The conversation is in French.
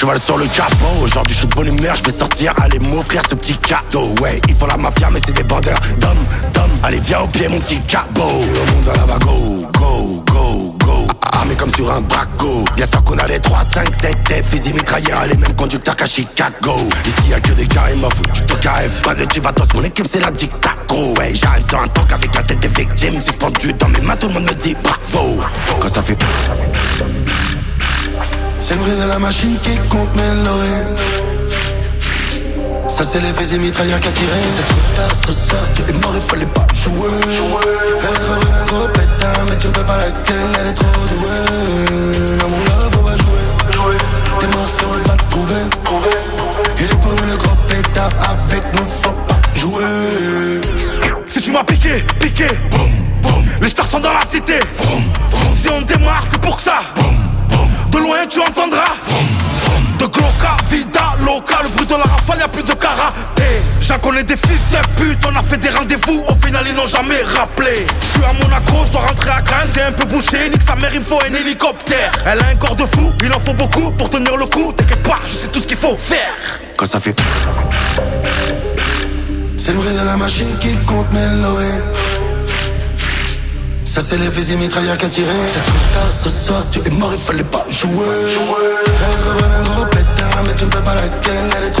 cheval sur le capot. Aujourd'hui je suis de bonne humeur, je vais sortir, aller m'offrir ce petit cadeau. Ouais, ils font la mafia mais c'est des bandeurs d'hommes. Allez viens au pied mon petit cabot. Et au monde à la va go, go, go, go. Armé comme sur un braco. Bien sûr qu'on a les 3, 5, 7 F, fusil mitrailleur, les mêmes conducteurs qu'à Chicago. Ici y'a que des KMOF, du tout KF. Pas de chivatos, mon équipe c'est la dictaco. Ouais, j'arrive sur un tank avec la tête des victimes. Suspendu dans mes mains, tout le monde me dit bravo. Quand ça fait c'est le bruit de la machine qui compte mes lorées. Ça c'est les fusils mitrailleurs qui a tiré. C'est trop tard ce soir, tu es mort, il fallait pas jouer. Elle est trop bien, un gros pétard, mais tu ne peux pas la ken, elle est trop douée. Dans mon love, on va jouer. T'es mort si on va te trouver. Il est pour nous le gros pétard, avec nous faut pas jouer. Si tu m'as piqué, boum, boum. Les stars sont dans la cité, vroom, vroom. Si on démarre, c'est pour que ça, boum, boum. De loin tu entendras, vroom, vroom. De Glocka, Vida, Loca, le bruit de la rafale, y'a plus de karaté. J'en connais des fils de pute, on a fait des rendez-vous, au final ils n'ont jamais rappelé. Je suis à Monaco, je dois rentrer à Cannes, c'est un peu bouché, nique sa mère, il me faut un hélicoptère. Elle a un corps de fou, il en faut beaucoup pour tenir le coup. T'inquiète pas, je sais tout ce qu'il faut faire. Quand ça fait c'est le bruit de la machine qui compte mes lorées. Ça c'est les fusils mitrailleurs qui a tiré. C'est trop tard ce soir, tu es mort, il fallait pas jouer. Elle est trop bonne, un gros pétard, mais tu ne peux pas la ken, elle est trop